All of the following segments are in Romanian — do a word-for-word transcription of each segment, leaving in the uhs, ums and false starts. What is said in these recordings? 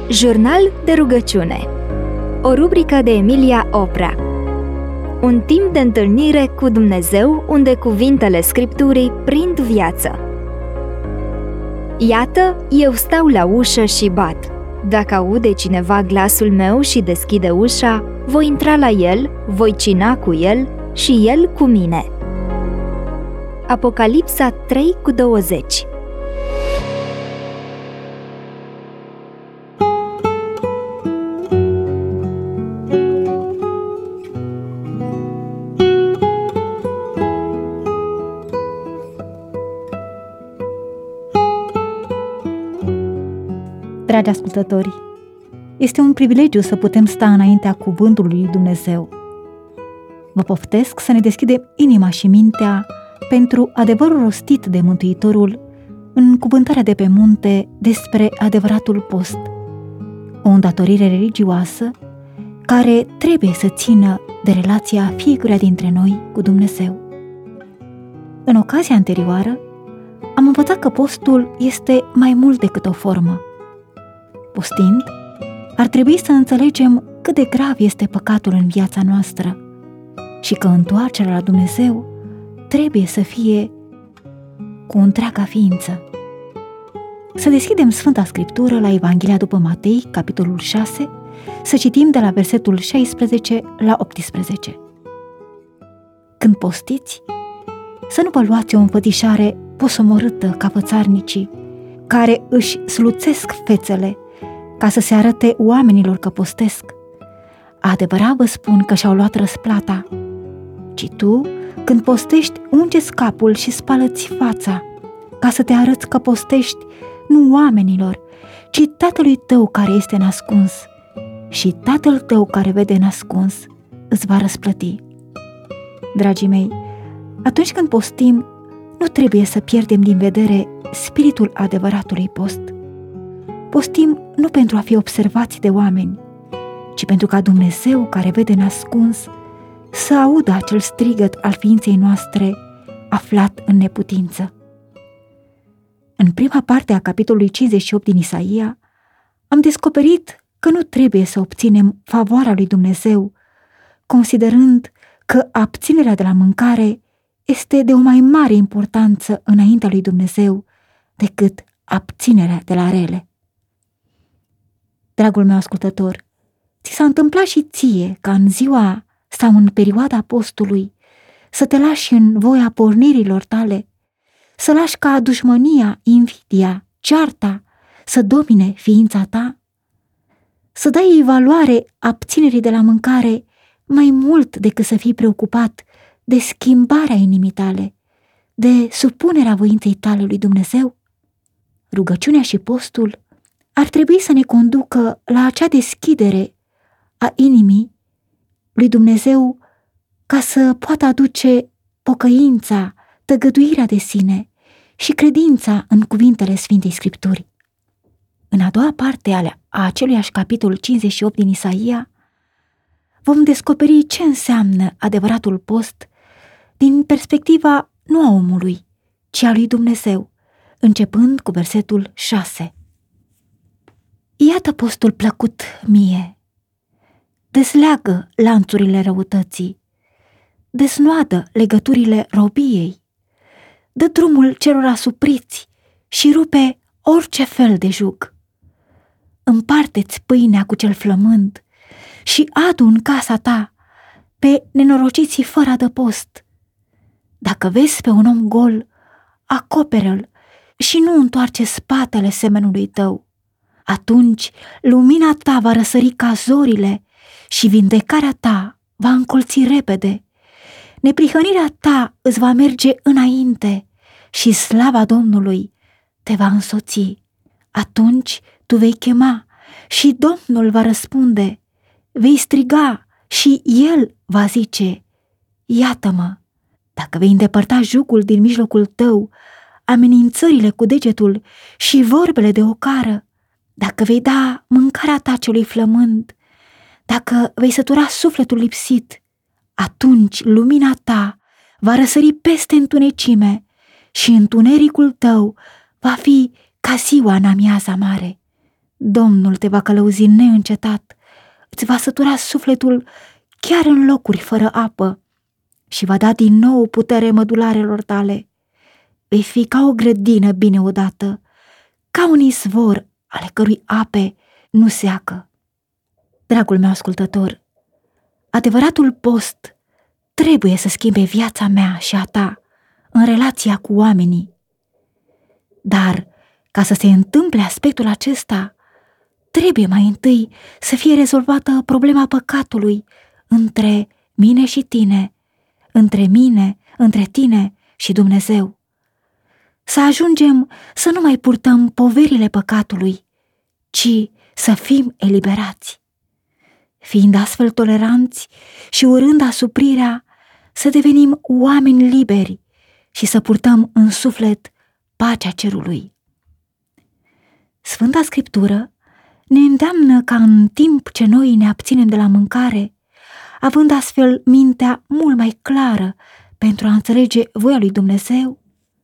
Jurnal de rugăciune. O rubrică de Emilia Oprea. Un timp de întâlnire cu Dumnezeu unde cuvintele Scripturii prind viață. Iată, eu stau la ușă și bat. Dacă aude cineva glasul meu și deschide ușa, voi intra la el, voi cina cu el și el cu mine. Apocalipsa trei cu douăzeci. Dragi ascultători, este un privilegiu să putem sta înaintea cuvântului lui Dumnezeu. Vă poftesc să ne deschidem inima și mintea pentru adevărul rostit de Mântuitorul în cuvântarea de pe munte despre adevăratul post, o îndatorire religioasă care trebuie să țină de relația fiecăruia dintre noi cu Dumnezeu. În ocazia anterioară, am învățat că postul este mai mult decât o formă. Postind, ar trebui să înțelegem cât de grav este păcatul în viața noastră și că întoarcerea la Dumnezeu trebuie să fie cu întreaga ființă. Să deschidem Sfânta Scriptură la Evanghelia după Matei, capitolul șase, să citim de la versetul șaisprezece la optsprezece. Când postiți, să nu vă luați o înfățișare posomorâtă ca fățarnicii, care își sluțesc fețele ca să se arate oamenilor că postesc. Adevărat vă spun că și-au luat răsplata. Ci tu, când postești, unge-ți capul și spală-ți fața, ca să te arăți că postești nu oamenilor, ci Tatălui tău care este nascuns. Și Tatăl tău care vede nascuns îți va răsplăti. Dragii mei, atunci când postim, nu trebuie să pierdem din vedere spiritul adevăratului post. Postim nu pentru a fi observați de oameni, ci pentru ca Dumnezeu, care vede nascuns, să audă acel strigăt al ființei noastre aflat în neputință. În prima parte a capitolului cincizeci și opt din Isaia, am descoperit că nu trebuie să obținem favoarea lui Dumnezeu, considerând că abținerea de la mâncare este de o mai mare importanță înaintea lui Dumnezeu decât abținerea de la rele. Dragul meu ascultător, ți s-a întâmplat și ție ca în ziua sau în perioada postului să te lași în voia pornirilor tale, să lași ca dușmânia, invidia, cearta să domine ființa ta, să dai valoare abținerii de la mâncare mai mult decât să fii preocupat de schimbarea inimii tale, de supunerea voinței tale lui Dumnezeu? Rugăciunea și postul ar trebui să ne conducă la acea deschidere a inimii lui Dumnezeu ca să poată aduce pocăința, tăgăduirea de sine și credința în cuvintele Sfintei Scripturi. În a doua parte a aceluiași capitol cincizeci și opt din Isaia, vom descoperi ce înseamnă adevăratul post din perspectiva nu a omului, ci a lui Dumnezeu, începând cu versetul șase. Iată postul plăcut mie, dezleagă lanțurile răutății, desnoadă legăturile robiei, dă drumul celor asupriți și rupe orice fel de jug. Împarte-ți pâinea cu cel flămând și adu în casa ta pe nenorociții fără adăpost. Dacă vezi pe un om gol, acoperă-l și nu întoarce spatele semenului tău. Atunci lumina ta va răsări ca zorile și vindecarea ta va încolți repede. Neprihănirea ta îți va merge înainte și slava Domnului te va însoți. Atunci tu vei chema și Domnul va răspunde, vei striga și El va zice, iată-mă. Dacă vei îndepărta jugul din mijlocul tău, amenințările cu degetul și vorbele de ocară, dacă vei da mâncarea ta celui flămând, dacă vei sătura sufletul lipsit, atunci lumina ta va răsări peste întunecime și întunericul tău va fi ca ziua în amiaza mare. Domnul te va călăuzi neîncetat, îți va sătura sufletul chiar în locuri fără apă și va da din nou putere mădularelor tale. Vei fi ca o grădină bine odată, ca un izvor ale cărui ape nu seacă. Dragul meu ascultător, adevăratul post trebuie să schimbe viața mea și a ta în relația cu oamenii. Dar, ca să se întâmple aspectul acesta, trebuie mai întâi să fie rezolvată problema păcatului între mine și tine, între mine, între tine și Dumnezeu. Să ajungem să nu mai purtăm poverile păcatului, ci să fim eliberați. Fiind astfel toleranți și urând asuprirea, să devenim oameni liberi și să purtăm în suflet pacea cerului. Sfânta Scriptură ne îndeamnă ca în timp ce noi ne abținem de la mâncare, având astfel mintea mult mai clară pentru a înțelege voia lui Dumnezeu,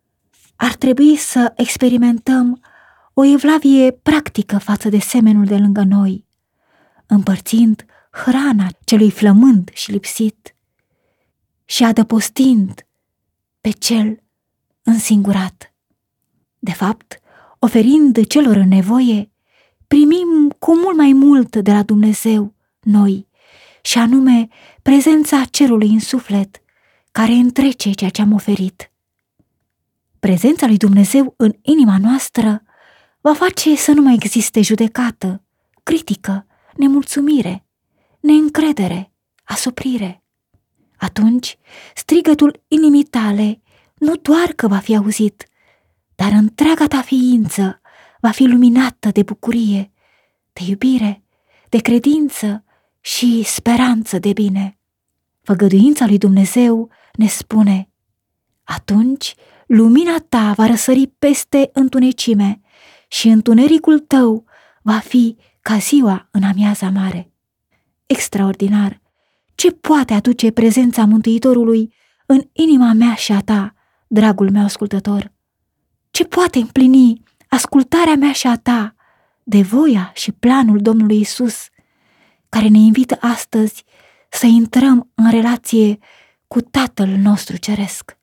ar trebui să experimentăm o evlavie practică față de semenul de lângă noi, împărțind hrana celui flămând și lipsit și adăpostind pe cel însingurat. De fapt, oferind celor în nevoie, primim cu mult mai mult de la Dumnezeu noi, și anume prezența cerului în suflet, care întrece ceea ce am oferit. Prezența lui Dumnezeu în inima noastră va face să nu mai existe judecată, critică, nemulțumire, neîncredere, asuprire. Atunci, strigătul inimii tale nu doar că va fi auzit, dar întreaga ta ființă va fi luminată de bucurie, de iubire, de credință și speranță de bine. Făgăduința lui Dumnezeu ne spune: atunci lumina ta va răsări peste întunecime și întunericul tău va fi ca ziua în amiaza mare. Extraordinar! Ce poate aduce prezența Mântuitorului în inima mea și a ta, dragul meu ascultător? Ce poate împlini ascultarea mea și a ta de voia și planul Domnului Isus, care ne invită astăzi să intrăm în relație cu Tatăl nostru Ceresc?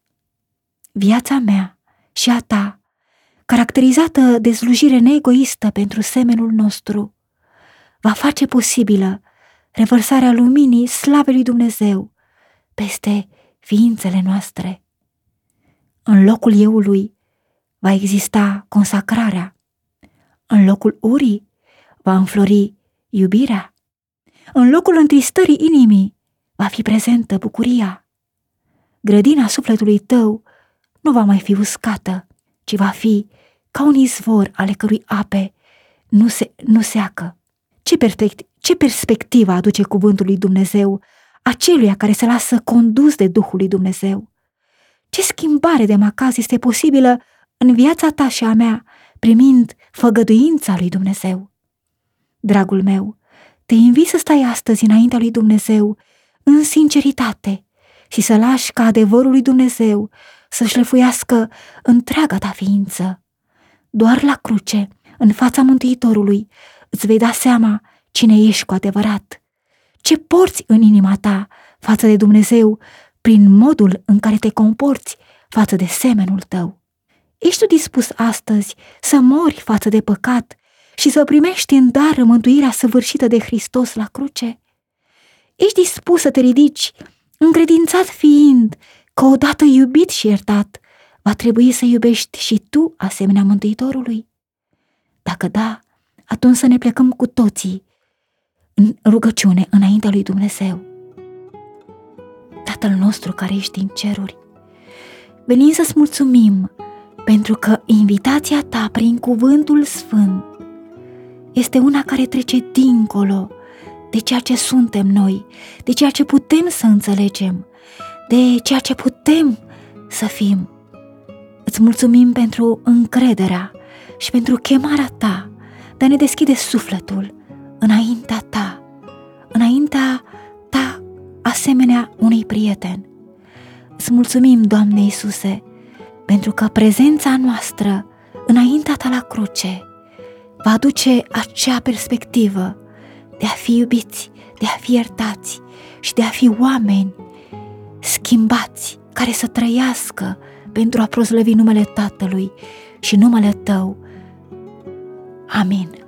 Viața mea și a ta, caracterizată de slujire neegoistă pentru semenul nostru, va face posibilă revărsarea luminii slavei lui Dumnezeu peste ființele noastre. În locul euului va exista consacrarea, în locul urii va înflori iubirea, în locul întristării inimii va fi prezentă bucuria. Grădina sufletului tău nu va mai fi uscată, ci va fi ca un izvor ale cărui ape nu se nu seacă. Ce, perfect, ce perspectivă aduce cuvântul lui Dumnezeu aceluia care se lasă condus de Duhul lui Dumnezeu? Ce schimbare de macaz este posibilă în viața ta și a mea, primind făgăduința lui Dumnezeu? Dragul meu, te invit să stai astăzi înaintea lui Dumnezeu în sinceritate și să lași ca adevărul lui Dumnezeu să șlefuiască întreaga ta ființă. Doar la cruce, în fața Mântuitorului, îți vei da seama cine ești cu adevărat, ce porți în inima ta față de Dumnezeu prin modul în care te comporți față de semenul tău. Ești tu dispus astăzi să mori față de păcat și să primești în dar mântuirea săvârșită de Hristos la cruce? Ești dispus să te ridici, încredințat fiind că odată iubit și iertat, va trebui să iubești și tu asemenea Mântuitorului? Dacă da, atunci să ne plecăm cu toții în rugăciune înaintea lui Dumnezeu. Tatăl nostru care ești în ceruri, venim să-ți mulțumim pentru că invitația ta prin cuvântul sfânt este una care trece dincolo de ceea ce suntem noi, de ceea ce putem să înțelegem, de ceea ce putem să fim. Îți mulțumim pentru încrederea și pentru chemarea ta de a ne deschide sufletul înaintea ta, înaintea ta asemenea unui prieten. Îți mulțumim, Doamne Iisuse, pentru că prezența noastră înaintea ta la cruce va aduce acea perspectivă de a fi iubiți, de a fi iertați și de a fi oameni schimbați, care să trăiască pentru a proslăvi numele Tatălui și numele Tău. Amin.